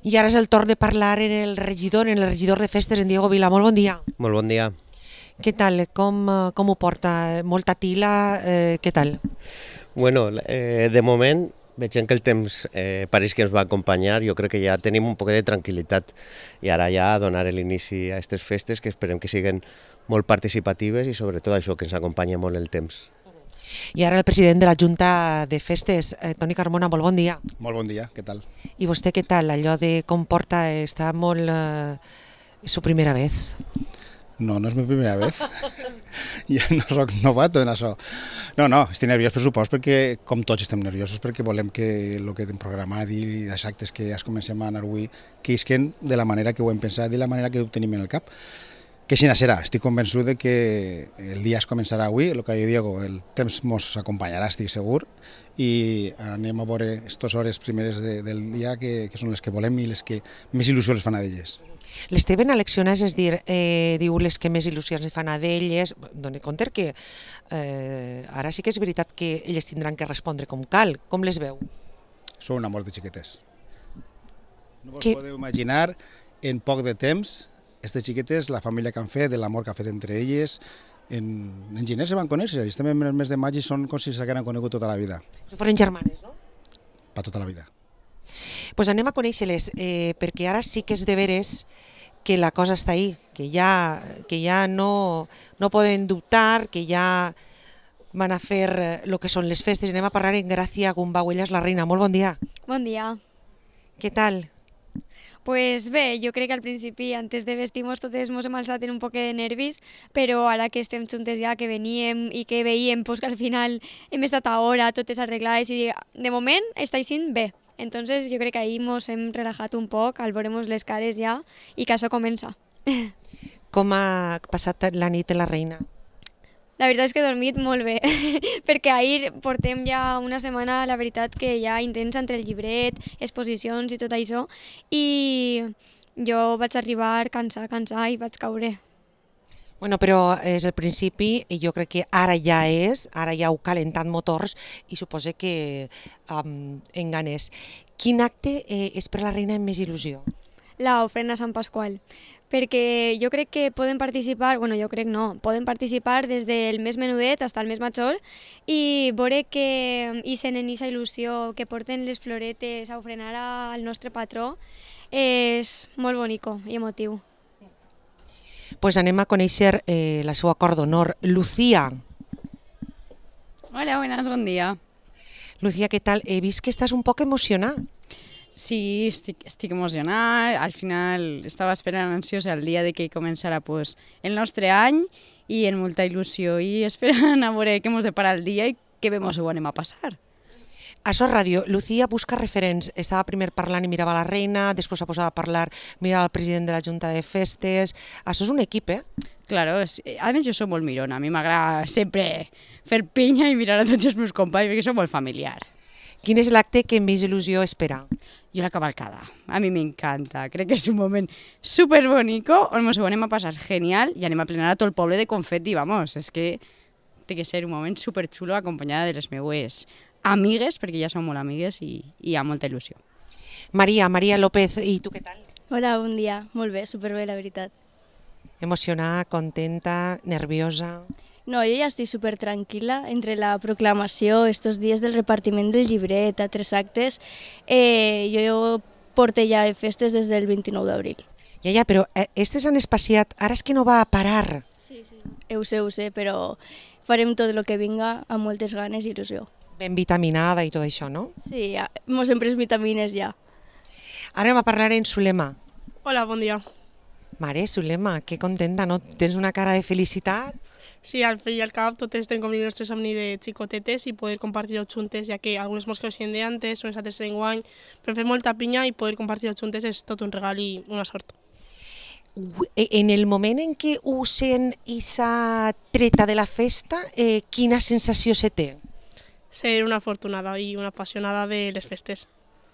I ara és el torn de parlar en el regidor de festes, en Diego Vila. Molt bon dia. Molt bon dia. Què tal? Com ho porta? Molta tila? Què tal? Bueno, de moment, veient que el temps pareix que ens va acompanyar, jo crec que ja tenim un poc de tranquil·litat i ara ja donar l'inici a aquestes festes que esperem que siguin molt participatives i sobretot això, que ens acompanya molt el temps. I ara el president de la Junta de Festes, Toni Carmona, molt bon dia. Molt bon dia, què tal? I vostè què tal? Allò de com porta està molt... és su primera vez. No, no és la primera vez. Ja no soc novato en això. No, estic nerviós per supost perquè, com tots estem nerviosos, perquè volem que el que hem programat i els actes que es comencem a anar avui que isquen de la manera que ho hem pensat i de la manera que ho tenim en el cap. Que així serà, estic convençut de que el dia es començarà avui, el que ha dit Diego, el temps ens acompanyarà, estic segur, i anem a veure aquestes hores primeres del dia que són les que volem i les que més il·lusió les fan a elles. Les teven elecciones, és dir, diu les que més il·lusions fan a d'elles, doni compte que ara sí que és veritat que elles tindran que respondre com cal, com les veu? Són un amor de xiquetes. No vos podeu imaginar en poc de temps aquestes xiquetes, la família que han fet, l'amor que ha fet entre elles. En gener se van conèixer, estem en el mes de maig i són com si s'hagueren conegut tota la vida. Si foren germanes, no? Per tota la vida. Pues anem a conèixer-les, perquè ara sí que és de veres que la cosa està ahí, que ja no poden dubtar, que ja van a fer el que són les festes. Anem a parlar en Gràcia Gumbau, ella és la reina. Molt bon dia. Bon dia. Què tal? Pues bé, jo crec que al principi, antes de vestir-nos, totes ens hem alçat en un poc de nervis, però ara que estem juntes ja, que veníem i que veiem pues, que al final hem estat a hora, totes arreglades, i de moment està sent bé. Entonces jo crec que ahir ens hem relaxat un poc, al veure les cares ja, i que això comença. Com ha passat la nit de la reina? La veritat és que he dormit molt bé, perquè ahir portem ja una setmana, la veritat, que ja intensa entre el llibret, exposicions i tot això, i jo vaig arribar cansar i vaig caure. Bueno, però és el principi i jo crec que ara ja heu calentat motors i suposo que en ganes. Quin acte és per la reina amb més il·lusió? La ofrena a Sant Pasqual, perquè jo crec que poden participar, poden participar des del més menudet fins al més major i veure que ixen en aquesta il·lusió, que porten les floretes a ofrenar al nostre patró, és molt bonico i emotiu. Pues anem a conèixer la seva cor d'honor, Lucía. Hola, buenas, bon dia. Lucía, què tal? He vist que estàs un poc emocionada. Sí, estic emocionada. Al final estava esperant ansiosa el dia de que començara pues, el nostre any i amb molta il·lusió i esperant a veure què ens depara el dia i què bé ens ho anem a passar. A So Ràdio, Lucía busca referents. Estava primer parlant i mirava la reina, després s'ha posat a parlar, mirava el president de la Junta de Festes. Això és un equip, Claro, a més jo soc molt mirona, a mi m'agrada sempre fer pinya i mirar a tots els meus companys perquè soc molt familiar. Quin és l'acte que amb més il·lusió espera? Jo la cavalcada, a mi m'encanta, crec que és un moment super bonico on ens ho anem a passar genial i anem a plenar a tot el poble de confeti, vamos, és que té que ser un moment super xulo acompanyada de les meues amigues, perquè ja som molt amigues i hi ha molta il·lusió. Maria López, i tu què tal? Hola, bon dia, molt bé, superbé la veritat. Emocionada, contenta, nerviosa? No, jo ja estic super tranquil·la entre la proclamació, estos dies del repartiment del llibret, a 3 actes. Jo porto ja festes des del 29 d'abril. Ja, però estes han espaciat, ara és que no va a parar. Sí. Ho sé, però farem tot el que vinga amb moltes ganes i il·lusió. Ben vitaminada i tot això, no? Sí, mos hem pres vitamines ja. Ara anem a parlar en Sulema. Hola, bon dia. Mare, Sulema, que contenta, no? Tens una cara de felicitat. Sí, al fi i al cap totes estem com el nostre somni de xicotetes i poder compartir-ho juntes, ja que algunes mos coneixien d'antes, unes altres d'enguany, però fer molta pinya i poder compartir-ho juntes és tot un regal i una sort. En el moment en què us sent aquesta treta de la festa, quina sensació se té? Ser una afortunada i una apassionada de les festes.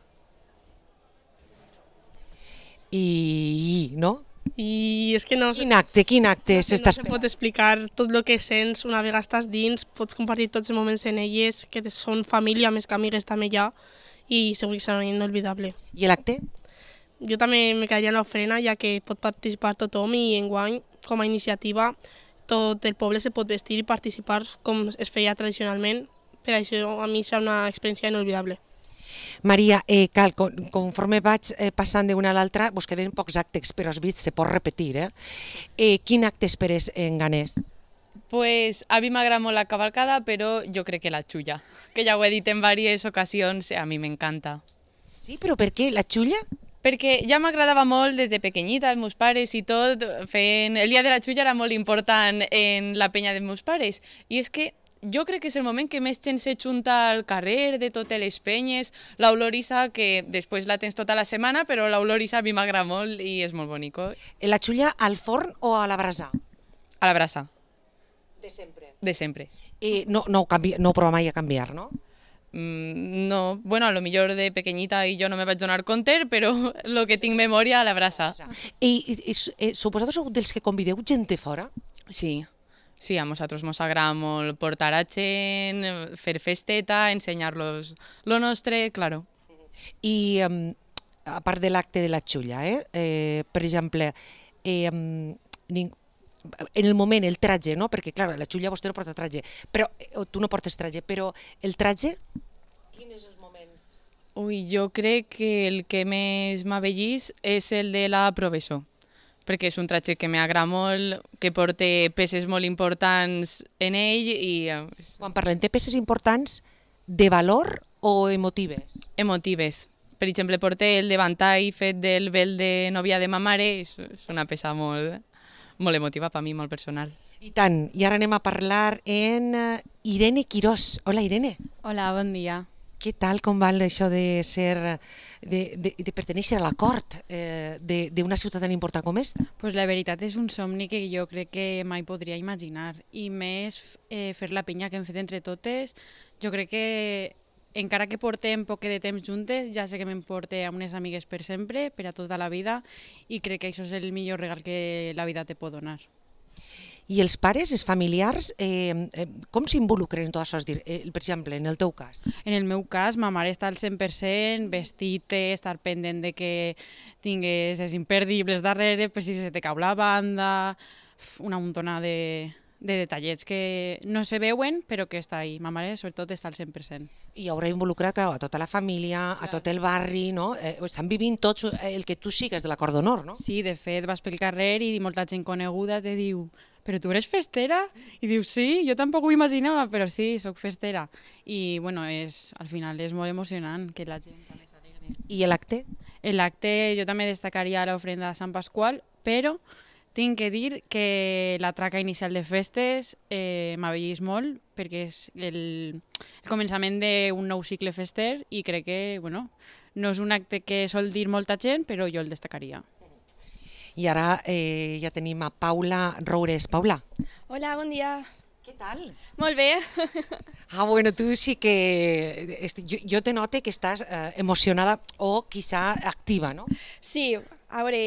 No? I és que no... Quin acte s'està esperant? No se pot explicar tot el que sents una vegada estàs dins, pots compartir tots els moments en elles, que són família més que amigues també ja, i segur que serà inolvidable. I l'acte? Jo també me quedaria en l'ofrena, ja que pot participar tothom i enguany, com a iniciativa, tot el poble se pot vestir i participar com es feia tradicionalment. Per això a mi serà una experiència inolvidable. Maria, conforme vaig passant d'una a l'altra, vos queden pocs actes, però has vist, se pot repetir, quin acte esperes en Ganés? Pues a mi m'agrada molt la cavalcada, però jo crec que la xulla, que ja ho he dit en diverses ocasions, a mi m'encanta. Sí, però per què? La xulla? Perquè ja m'agradava molt des de pequeñita, els meus pares i tot, fent... El dia de la xulla era molt important en la penya dels meus pares, i és que jo crec que és el moment que més gent se junta al carrer, de totes les penyes, l'olorissa, que després la tens tota la setmana, però l'olorissa a mi m'agrada molt i és molt bonico. La xulla al forn o a la brasa? A la brasa. De sempre. De sempre. No ho prova mai a canviar, no? No, bueno, a lo millor de pequeñita i jo no me vaig donar compte, però el que tinc memòria a la brasa. I suposados sou dels que convideu gent de fora? Sí, a nosaltres ens agrada molt portar a gent, fer festeta, ensenyar-los lo nostre, claro. I a part de l'acte de la xulla, per exemple, en el moment, el traje, no? Perquè, clar, la xulla vostè no porta traje, però tu no portes traje, però el traje, quins són els moments? Ui, jo crec que el que més m'abellís és el de la professor, perquè és un traje que m'agrada molt, que porta peces molt importants en ell i... Quan parlem de peces importants, de valor o emotives? Emotives. Per exemple, porta el davantall fet del vel de nòvia de ma mare, és una peça molt emotiva per mi, molt personal. I tant, i ara anem a parlar en Irene Quirós. Hola, Irene. Hola, bon dia. Què tal, com va això de ser, de pertenèixer a la cort d'una ciutat tan important com esta? Pues la veritat és un somni que jo crec que mai podria imaginar, i més fer la penya que hem fet entre totes. Jo crec que encara que portem poc de temps juntes, ja sé que m'emporte a unes amigues per sempre, per a tota la vida, i crec que això és el millor regal que la vida te pot donar. I els pares, els familiars, com s'involucren en tot això? Per exemple, en el teu cas? En el meu cas, ma mare està al 100%, vestir-te, estar pendent de que tingues els imperdibles darrere, per si se te cau la banda, una muntona de detallets que no se veuen, però que està ahí. Ma mare, sobretot, està al 100%. I haurà involucrat a tota la família, a tot el barri, no? Estan vivint tots el que tu sigues de la cort d'honor, no? Sí, de fet, vas pel carrer i molta gent coneguda te diu «Però tu eres festera?» I dius «Sí, jo tampoc ho imaginava, però sí, sóc festera». I, bueno, al final és molt emocionant que la gent també s'alegre. I l'acte? L'acte jo també destacaria l'ofrenda de Sant Pasqual, però tinc que dir que la traca inicial de festes m'abellís molt, perquè és el començament d'un nou cicle fester i crec que, bueno, no és un acte que sol dir molta gent, però jo el destacaria. I ara ja tenim a Paula Roures. Paula. Hola, bon dia. Què tal? Molt bé. Bueno, tu sí que... Jo te note que estàs emocionada o quizá activa, no? Sí, a veure,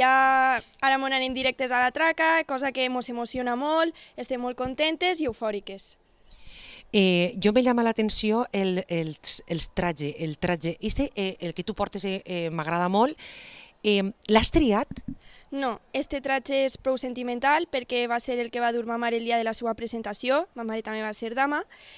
ara m'ho anem directes a la traca, cosa que ens emociona molt, estem molt contentes i eufòriques. Jo me llama l'atenció el traje. El que tu portes m'agrada molt. L'has triat? No, este traje és prou sentimental perquè va ser el que va dur ma mare el dia de la seva presentació, ma mare també va ser dama,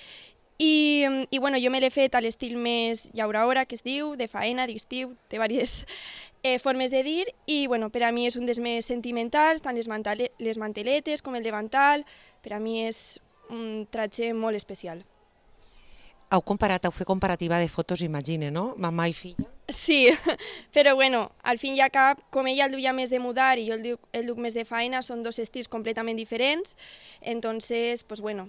i bueno, jo me l'he fet a l'estil més llauraora, que es diu, de faena, d'estiu, té diverses formes de dir, i bueno, per a mi és un dels més sentimentals, tant les manteletes com el davantal, per a mi és un traje molt especial. Heu fet comparativa de fotos, imagine, no? Mamà i filla? Sí, però bueno, al fin i al cap, com ella el duia més de mudar i jo el duc més de faena, són dos estils completament diferents, entonces, pues bueno.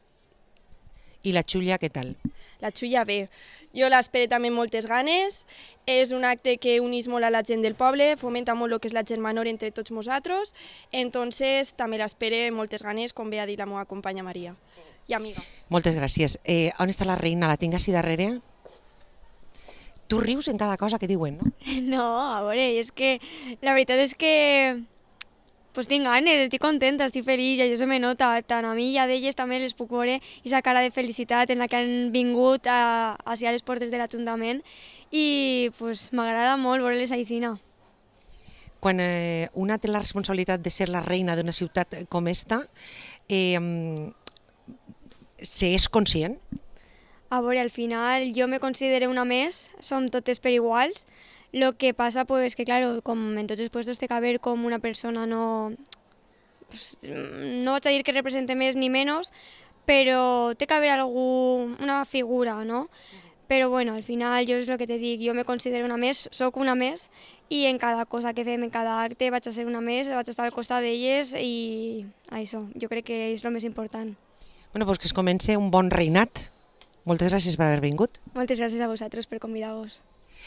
I la xulla, què tal? La xulla bé, jo l'espero també amb moltes ganes, és un acte que unís molt a la gent del poble, fomenta molt el que és la germanor entre tots nosaltres, entonces també l'espero amb moltes ganes, com ve a dir la meva companya Maria i amiga. Moltes gràcies. On està la reina? La tinc així darrere? Tu rius en cada cosa que diuen, no? No, a veure, és que la veritat és que pues tinc ganes, estic contenta, estic feliç, i això se me nota, tant a mi i a d'elles també les puc veure aquesta cara de felicitat en la que han vingut a les portes de l'Ajuntament i pues, m'agrada molt veure-les aixina. quan una té la responsabilitat de ser la reina d'una ciutat com esta, se és conscient? A veure, al final jo me considero una més, som totes per iguals. Lo que passa pues, que, claro, com en tots els puestos té que haver com una persona no... Pues, no vaig a dir que represente més ni menys, però té que haver una figura, no? Però bueno, al final jo és el que te dic, jo me considero una més, sóc una més, i en cada cosa que fem, en cada acte, vaig a ser una més, vaig a estar al costat d'elles i això, jo crec que és el més important. Bueno, doncs que es comença un bon reinat. Moltes gràcies per haver vingut. Moltes gràcies a vosaltres per convidar-vos.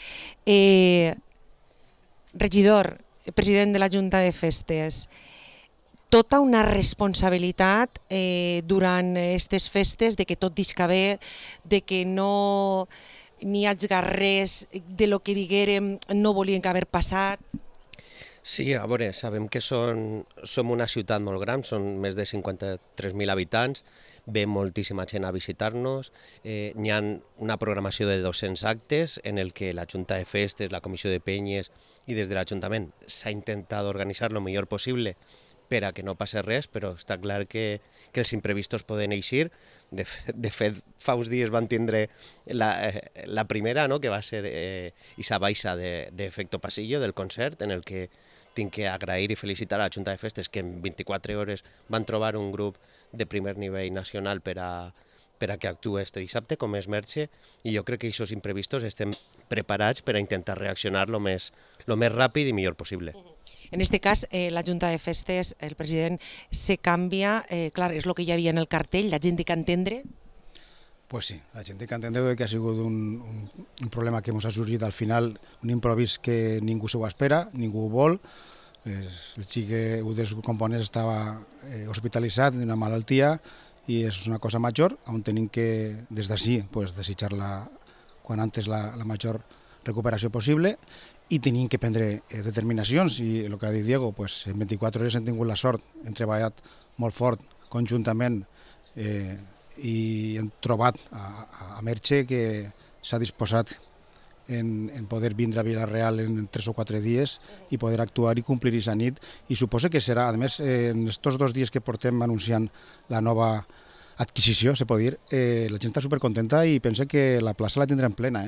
Regidor, president de la Junta de Festes, tota una responsabilitat durant aquestes festes de que tot disca bé, de que no n'hi hagi res de lo que diguérem no volien que haver passat. Sí, a veure, sabem que som una ciutat molt gran, són més de 53.000 habitants, ve moltíssima gent a visitar-nos, n'hi ha una programació de 200 actes en el que la Junta de Festes, la Comissió de Penyes i des de l'Ajuntament s'ha intentat organitzar el millor possible per a que no passi res, però està clar que els imprevistos poden eixir. De fet, fa uns dies van tindre la primera, no?, que va ser aquesta baixa d'Efecto Pasillo del concert, en el que tinc que agrair i felicitar a la Junta de Festes que en 24 hores van trobar un grup de primer nivell nacional per a que actuï este dissabte, com és Merche, i jo crec que aquests imprevistos estem preparats per a intentar reaccionar lo més ràpid i millor possible. En aquest cas, la Junta de Festes, el president, se canvia, clar, és el que hi havia en el cartell, la gent té que entendre. Pues sí, la gent té que entendre que ha sigut un problema que ens ha sorgit al final, un improvís que ningú s'ho espera, ningú ho vol. El xic, un dels components estava hospitalitzat d'una malaltia i és una cosa major, on tenim que, des d'ací, desitjar-la quan antes la major recuperació possible, i tenim que prendre determinacions, i el que ha dit Diego, en 24 hores hem tingut la sort, hem treballat molt fort conjuntament i hem trobat a Merche que s'ha disposat en poder vindre a Vila-real en 3 o 4 dies i poder actuar i complir aquesta nit, i suposo que serà, a més, en aquests 2 dies que portem anunciant la nova adquisició, se pot dir, la gent està supercontenta i pensa que la plaça la tindrem plena,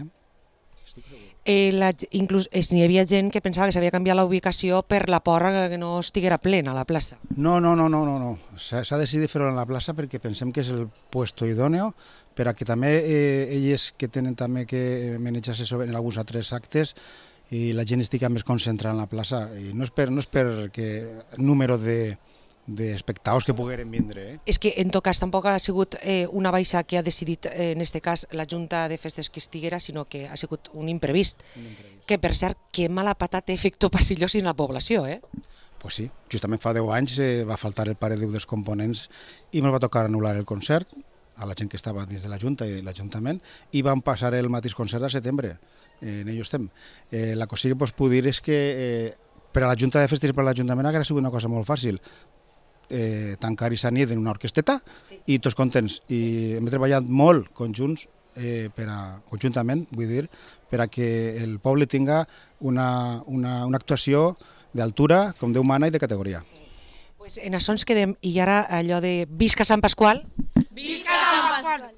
Inclús n'hi havia gent que pensava que s'havia canviat la ubicació per la por que no estiguera plena la plaça. No. S'ha decidit fer-ho en la plaça perquè pensem que és el puesto idòneo per a que també elles que tenen també que manejar-se en alguns altres actes i la gent estigui més concentrada en la plaça. I no és perquè el número d'espectadors que pogueren vindre. És que en tot cas tampoc ha sigut una baixa que ha decidit en aquest cas la Junta de Festes que estiguera, sinó que ha sigut un imprevist. Que per cert, que mala pata té Efecto Pasillo sin la població, Pues sí, justament fa 10 anys va faltar el pare dels components i ens va tocar anul·lar el concert a la gent que estava dins de la Junta i l'Ajuntament i van passar el mateix concert a setembre. En ello estem. La cosa que puc dir és que per a la Junta de Festes i per a l'Ajuntament hauria sigut una cosa molt fàcil. Tancar aquesta nit en una orquesteta i tots contents. I hem treballat molt conjuntament, vull dir, per a que el poble tinga una actuació d'altura, com Déu mana, i de categoria. Pues en això ens quedem, i ara allò de Visca Sant Pasqual. Visca Sant Pasqual!